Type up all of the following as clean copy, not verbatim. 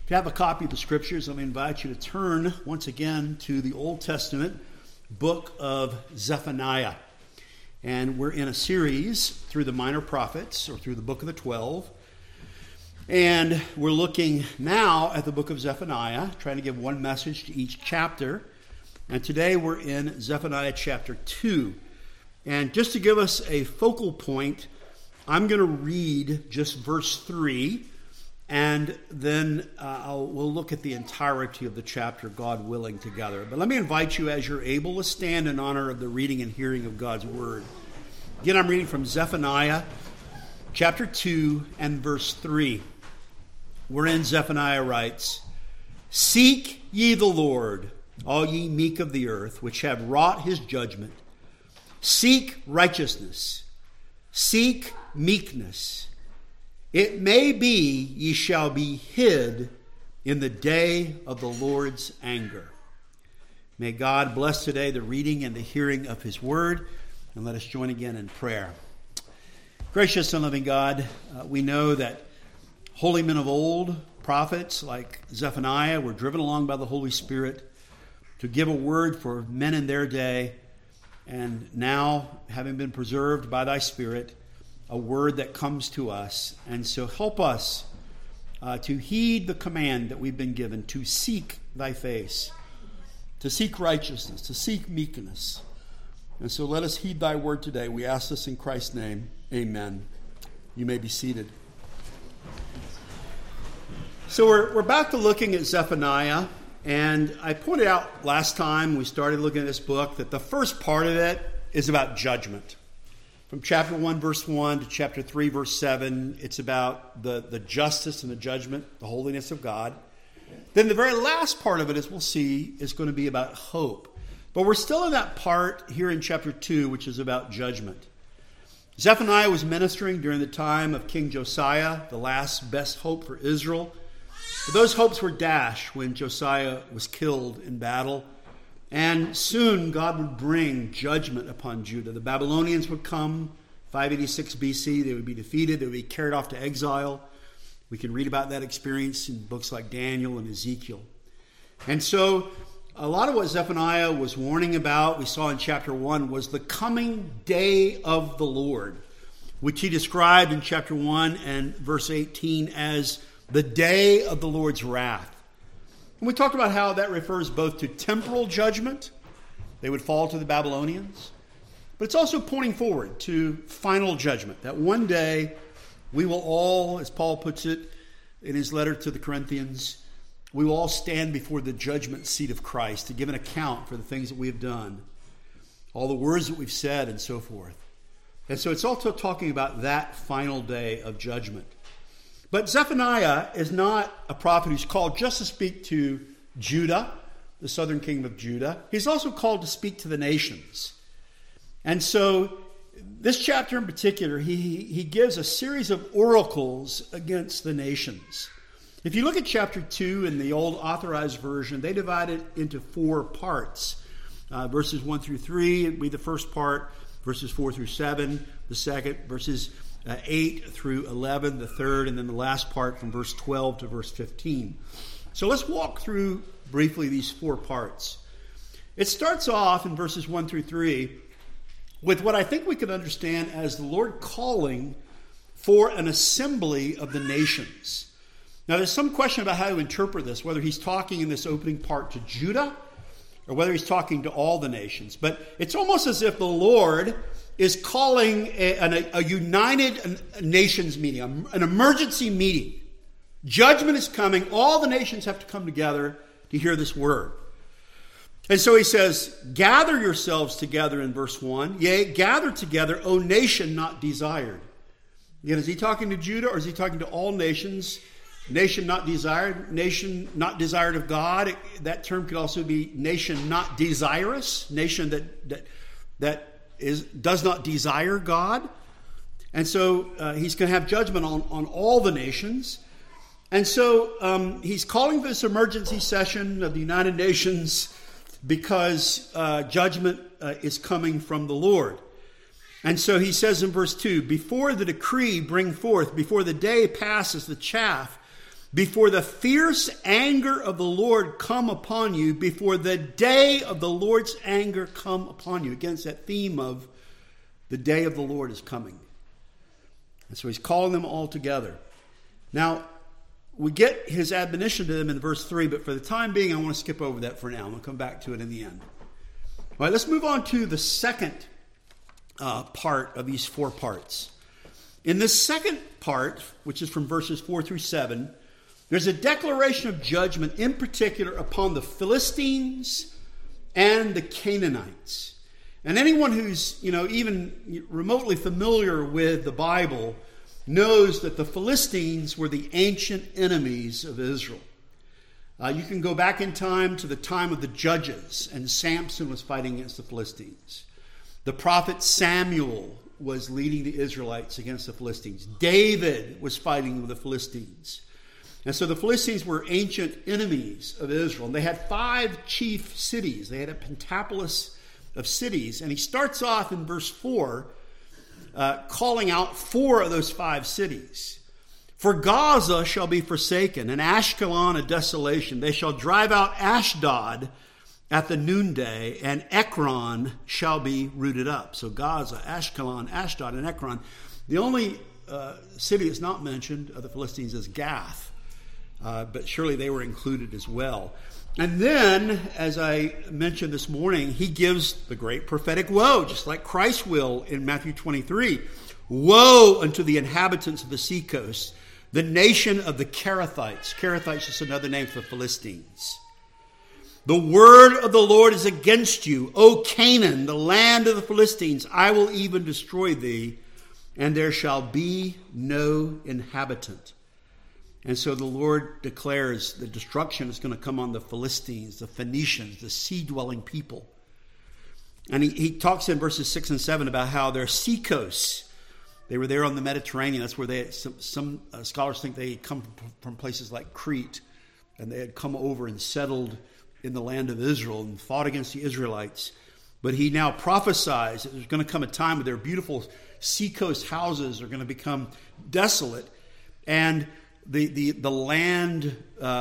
If you have a copy of the Scriptures, let me invite you to turn once again to the Old Testament book of Zephaniah. And we're in a series through the Minor Prophets, or through the book of the 12. And we're looking now at the book of Zephaniah, trying to give one message to each chapter. And today we're in Zephaniah chapter 2. And just to give us a focal point, I'm going to read just verse 3. And then we'll look at the entirety of the chapter, God willing, together. But let me invite you, as you're able, to stand in honor of the reading and hearing of God's word. Again, I'm reading from Zephaniah chapter 2 and verse 3. Wherein Zephaniah writes, "Seek ye the Lord, all ye meek of the earth, which have wrought his judgment. Seek righteousness, seek meekness. It may be ye shall be hid in the day of the Lord's anger." May God bless today the reading and the hearing of his word, and let us join again in prayer. Gracious and loving God, we know that holy men of old, prophets like Zephaniah, were driven along by the Holy Spirit to give a word for men in their day, and now, having been preserved by thy Spirit, a word that comes to us. And so help us to heed the command that we've been given, to seek thy face, to seek righteousness, to seek meekness. And so let us heed thy word today. We ask this in Christ's name. Amen. You may be seated. So we're back to looking at Zephaniah. And I pointed out last time we started looking at this book that the first part of it is about judgment. From chapter 1, verse 1 to chapter 3, verse 7, it's about the justice and the judgment, the holiness of God. Then the very last part of it, as we'll see, is going to be about hope. But we're still in that part here in chapter 2, which is about judgment. Zephaniah was ministering during the time of King Josiah, the last best hope for Israel. But those hopes were dashed when Josiah was killed in battle. And soon God would bring judgment upon Judah. The Babylonians would come, 586 BC. They would be defeated. They would be carried off to exile. We can read about that experience in books like Daniel and Ezekiel. And so a lot of what Zephaniah was warning about, we saw in chapter 1, was the coming day of the Lord, which he described in chapter 1 and verse 18 as the day of the Lord's wrath. And we talked about how that refers both to temporal judgment, they would fall to the Babylonians, but it's also pointing forward to final judgment, that one day we will all, as Paul puts it in his letter to the Corinthians, we will all stand before the judgment seat of Christ to give an account for the things that we have done, all the words that we've said, and so forth. And so it's also talking about that final day of judgment. But Zephaniah is not a prophet who's called just to speak to Judah, the southern kingdom of Judah. He's also called to speak to the nations. And so this chapter in particular, he gives a series of oracles against the nations. If you look at chapter 2 in the old authorized version, they divide it into 4 parts. Verses 1 through 3 would be the first part, verses 4 through 7, the second, verses 8 through 11, the third, and then the last part from verse 12 to verse 15. So let's walk through briefly these 4 parts. It starts off in verses 1 through 3 with what I think we could understand as the Lord calling for an assembly of the nations. Now there's some question about how to interpret this, whether he's talking in this opening part to Judah or whether he's talking to all the nations. But it's almost as if the Lord is calling a united nations meeting, an emergency meeting. Judgment is coming. All the nations have to come together to hear this word. And so he says, "Gather yourselves together," in verse 1. "Yea, gather together, O nation not desired." Again, is he talking to Judah or is he talking to all nations? Nation not desired, nation not desired of God. That term could also be nation not desirous, nation that does not desire God. And so he's going to have judgment on all the nations. And so he's calling for this emergency session of the United Nations because judgment is coming from the Lord. And so he says in verse 2, before the decree bring forth, before the day passes the chaff, before the fierce anger of the Lord come upon you, before the day of the Lord's anger come upon you. Again, it's that theme of the day of the Lord is coming. And so he's calling them all together. Now, we get his admonition to them in verse 3, but for the time being, I want to skip over that for now. I'm going to come back to it in the end. All right, let's move on to the second part of these 4 parts. In this second part, which is from verses 4 through 7, there's a declaration of judgment, in particular upon the Philistines and the Canaanites. And anyone who's, even remotely familiar with the Bible knows that the Philistines were the ancient enemies of Israel. You can go back in time to the time of the Judges, and Samson was fighting against the Philistines. The prophet Samuel was leading the Israelites against the Philistines. David was fighting with the Philistines. And so the Philistines were ancient enemies of Israel. And they had 5 chief cities. They had a pentapolis of cities. And he starts off in verse 4 calling out 4 of those 5 cities. For Gaza shall be forsaken, and Ashkelon a desolation. They shall drive out Ashdod at the noonday, and Ekron shall be rooted up. So Gaza, Ashkelon, Ashdod, and Ekron. The only city that's not mentioned of the Philistines is Gath. But surely they were included as well. And then, as I mentioned this morning, he gives the great prophetic woe, just like Christ will in Matthew 23. Woe unto the inhabitants of the seacoast, the nation of the Kerethites. Kerethites is another name for the Philistines. The word of the Lord is against you, O Canaan, the land of the Philistines. I will even destroy thee, and there shall be no inhabitant. And so the Lord declares the destruction is going to come on the Philistines, the Phoenicians, the sea-dwelling people. And he talks in verses 6 and 7 about how their seacoasts, they were there on the Mediterranean. That's where some scholars think they had come from places like Crete. And they had come over and settled in the land of Israel and fought against the Israelites. But he now prophesies that there's going to come a time where their beautiful seacoast houses are going to become desolate. And the land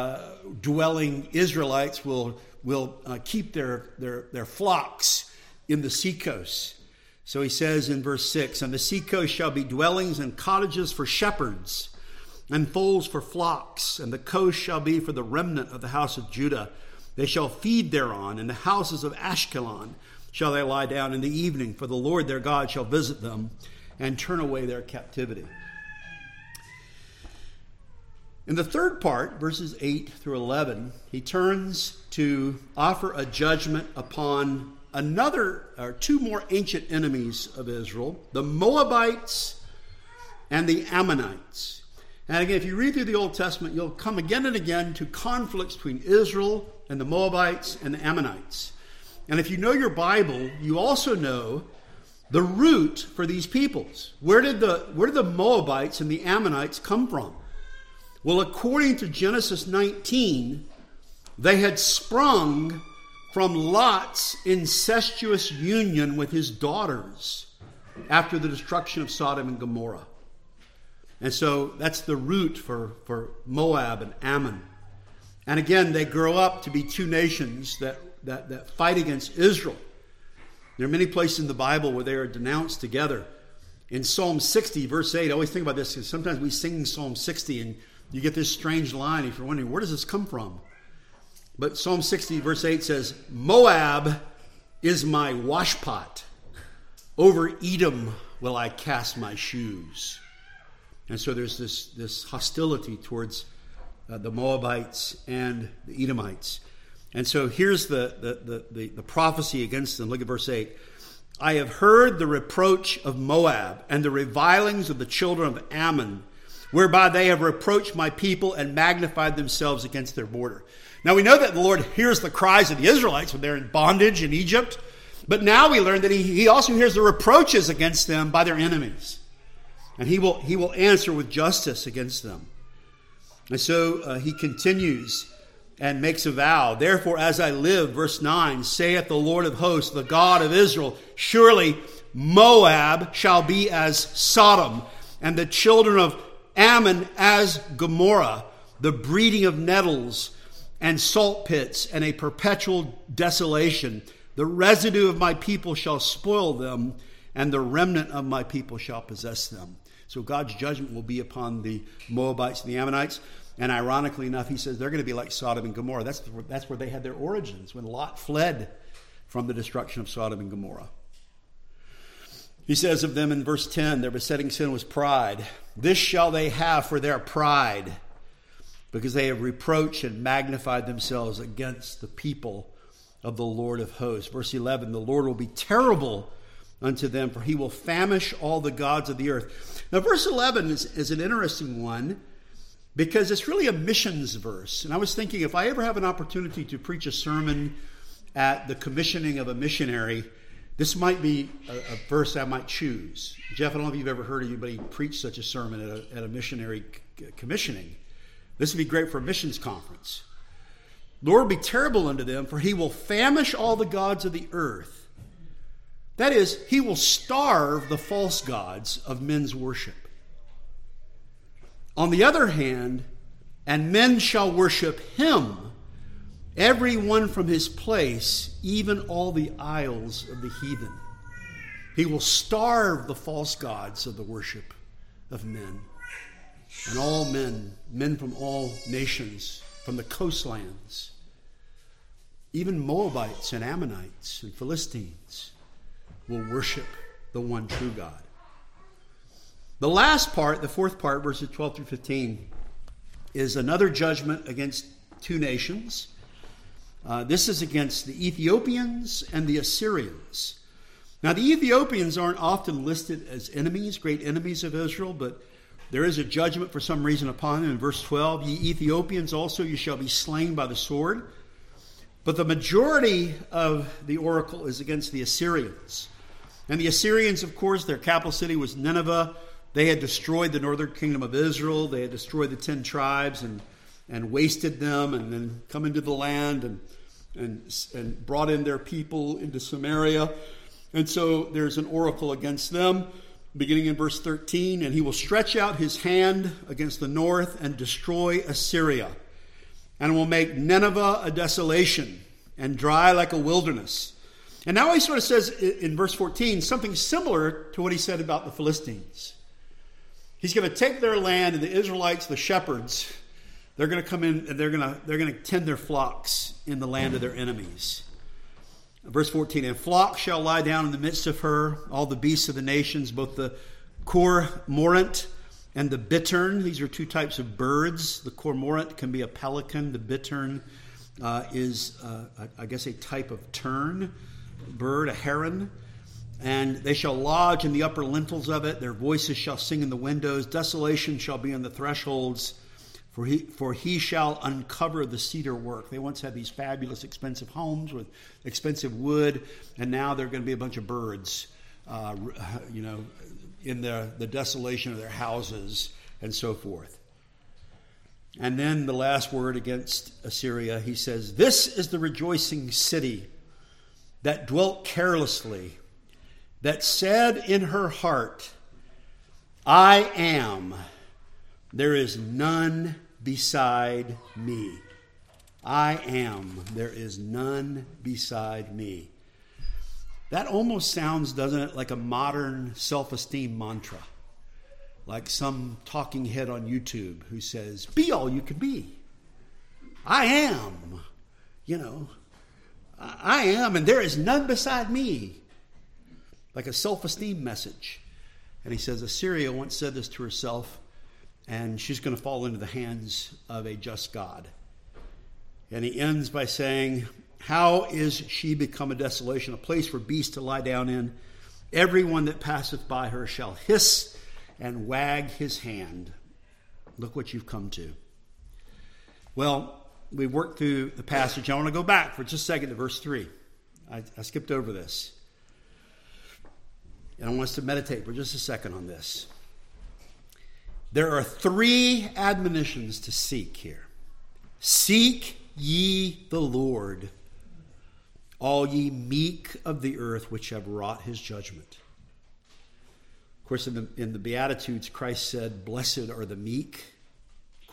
dwelling Israelites will keep their flocks in the seacoast. So he says in verse 6, and the seacoast shall be dwellings and cottages for shepherds, and folds for flocks, and the coast shall be for the remnant of the house of Judah. They shall feed thereon, in the houses of Ashkelon shall they lie down in the evening, for the Lord their God shall visit them and turn away their captivity. In the third part, verses 8 through 11, he turns to offer a judgment upon two more ancient enemies of Israel, the Moabites and the Ammonites. And again, if you read through the Old Testament, you'll come again and again to conflicts between Israel and the Moabites and the Ammonites. And if you know your Bible, you also know the root for these peoples. Where did the Moabites and the Ammonites come from? Well, according to Genesis 19, they had sprung from Lot's incestuous union with his daughters after the destruction of Sodom and Gomorrah. And so that's the root for Moab and Ammon. And again, they grow up to be 2 nations that fight against Israel. There are many places in the Bible where they are denounced together. In Psalm 60, verse 8, I always think about this because sometimes we sing Psalm 60 and you get this strange line if you're wondering, where does this come from? But Psalm 60, verse 8 says, Moab is my washpot. Over Edom will I cast my shoes. And so there's this hostility towards the Moabites and the Edomites. And so here's the prophecy against them. Look at verse 8. I have heard the reproach of Moab and the revilings of the children of Ammon, whereby they have reproached my people and magnified themselves against their border. Now we know that the Lord hears the cries of the Israelites when they're in bondage in Egypt, but now we learn that he also hears the reproaches against them by their enemies. And he will answer with justice against them. And so he continues and makes a vow. Therefore, as I live, verse 9, saith the Lord of hosts, the God of Israel, surely Moab shall be as Sodom, and the children of Ammon as Gomorrah. the breeding of nettles and salt pits and a perpetual desolation. The residue of my people shall spoil them, and the remnant of my people shall possess them. So God's judgment will be upon the Moabites and the Ammonites. And ironically enough, he says they're going to be like Sodom and Gomorrah. That's where they had their origins, when Lot fled from the destruction of Sodom and Gomorrah. He says of them in verse 10, their besetting sin was pride. This shall they have for their pride, because they have reproached and magnified themselves against the people of the Lord of hosts. Verse 11, the Lord will be terrible unto them, for he will famish all the gods of the earth. Now, verse 11 is an interesting one, because it's really a missions verse. And I was thinking, if I ever have an opportunity to preach a sermon at the commissioning of a missionary, this might be a verse I might choose. Jeff, I don't know if you've ever heard anybody preach such a sermon at a missionary commissioning. This would be great for a missions conference. Lord will be terrible unto them, for he will famish all the gods of the earth. That is, he will starve the false gods of men's worship. On the other hand, and men shall worship him, every one from his place, even all the isles of the heathen. He will starve the false gods of the worship of men. And all men from all nations, from the coastlands, even Moabites and Ammonites and Philistines, will worship the one true God. The last part, the fourth part, verses 12 through 15, is another judgment against two nations. This is against the Ethiopians and the Assyrians. Now, the Ethiopians aren't often listed as enemies, great enemies of Israel, but there is a judgment for some reason upon them. In verse 12, ye Ethiopians also, you shall be slain by the sword. But the majority of the oracle is against the Assyrians. And the Assyrians, of course, their capital city was Nineveh. They had destroyed the northern kingdom of Israel. They had destroyed the 10 tribes and wasted them, and then come into the land and brought in their people into Samaria. And so there's an oracle against them, beginning in verse 13. And he will stretch out his hand against the north and destroy Assyria, and will make Nineveh a desolation and dry like a wilderness. And now he sort of says in verse 14 something similar to what he said about the Philistines. He's going to take their land, and the Israelites, the shepherds, they're going to come in and they're going to tend their flocks in the land of their enemies. Verse 14, and flocks shall lie down in the midst of her, all the beasts of the nations, both the cormorant and the bittern. These are two types of birds. The cormorant can be a pelican. The bittern is, I guess, a type of tern bird, a heron. And they shall lodge in the upper lintels of it. Their voices shall sing in the windows. Desolation shall be on the thresholds. For he shall uncover the cedar work. They once had these fabulous, expensive homes with expensive wood, and now they're going to be a bunch of birds, in the desolation of their houses and so forth. And then the last word against Assyria, he says, this is the rejoicing city that dwelt carelessly, that said in her heart, I am, there is none beside me. I am, there is none beside me. That almost sounds, doesn't it, like a modern self-esteem mantra. Like some talking head on YouTube who says, be all you can be. I am, I am, and there is none beside me. Like a self-esteem message. And he says, Assyria once said this to herself, and she's going to fall into the hands of a just God. And he ends by saying, how is she become a desolation, a place for beasts to lie down in? Everyone that passeth by her shall hiss and wag his hand. Look what you've come to. Well, we've worked through the passage. I want to go back for just a second to verse 3. I skipped over this. And I want us to meditate for just a second on this. There are 3 admonitions to seek here. Seek ye the Lord, all ye meek of the earth, which have wrought his judgment. Of course, in the Beatitudes, Christ said, blessed are the meek,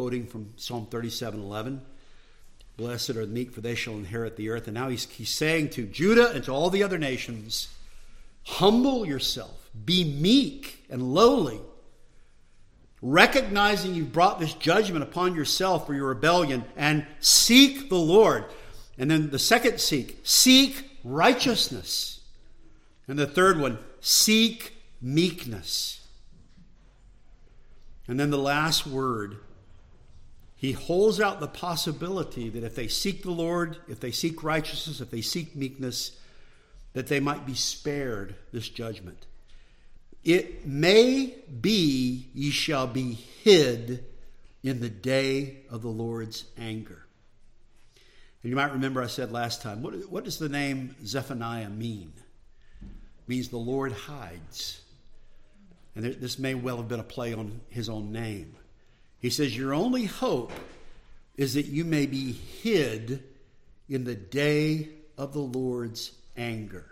quoting from Psalm 37:11. Blessed are the meek, for they shall inherit the earth. And now he's saying to Judah and to all the other nations, humble yourself, be meek and lowly, recognizing you've brought this judgment upon yourself for your rebellion, and seek the Lord. And then the second seek righteousness. And the third one, seek meekness. And then the last word, he holds out the possibility that if they seek the Lord, if they seek righteousness, if they seek meekness, that they might be spared this judgment. It may be ye shall be hid in the day of the Lord's anger. And you might remember I said last time, what does the name Zephaniah mean? It means the Lord hides. And this may well have been a play on his own name. He says, your only hope is that you may be hid in the day of the Lord's anger.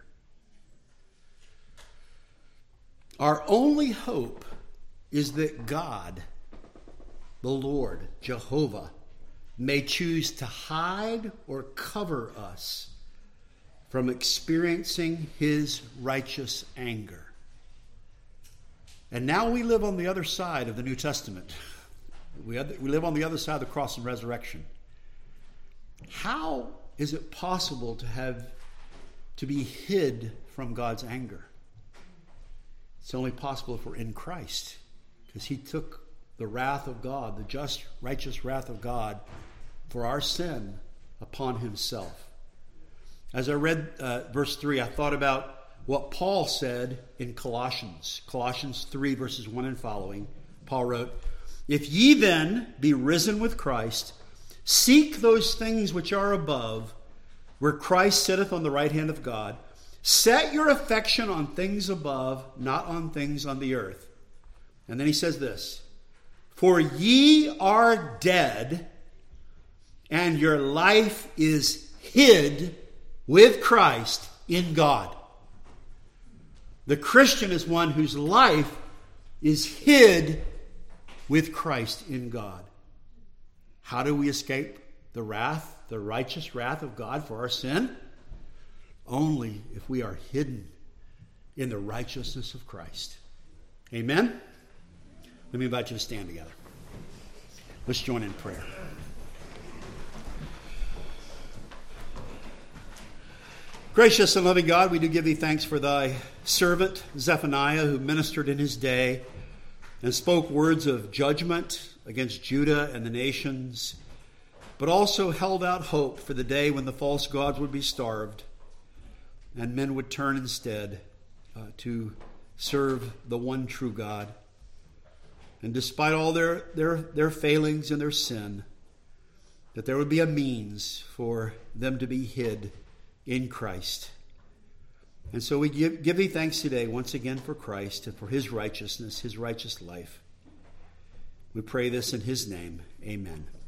Our only hope is that God, the Lord, Jehovah, may choose to hide or cover us from experiencing his righteous anger. And now we live on the other side of the New Testament. We live on the other side of the cross and resurrection. How is it possible to be hid from God's anger? It's only possible if we're in Christ, because he took the wrath of God, the just, righteous wrath of God for our sin upon himself. As I read verse 3, I thought about what Paul said in Colossians 3, verses 1 and following. Paul wrote, if ye then be risen with Christ, seek those things which are above, where Christ sitteth on the right hand of God. Set your affection on things above, not on things on the earth. And then he says this, for ye are dead, and your life is hid with Christ in God. The Christian is one whose life is hid with Christ in God. How do we escape the wrath, the righteous wrath of God for our sin? Only if we are hidden in the righteousness of Christ. Amen? Let me invite you to stand together. Let's join in prayer. Gracious and loving God, we do give thee thanks for thy servant Zephaniah, who ministered in his day and spoke words of judgment against Judah and the nations, but also held out hope for the day when the false gods would be starved and men would turn instead to serve the one true God. And despite all their failings and their sin, that there would be a means for them to be hid in Christ. And so we give thee thanks today once again for Christ and for his righteousness, his righteous life. We pray this in his name. Amen.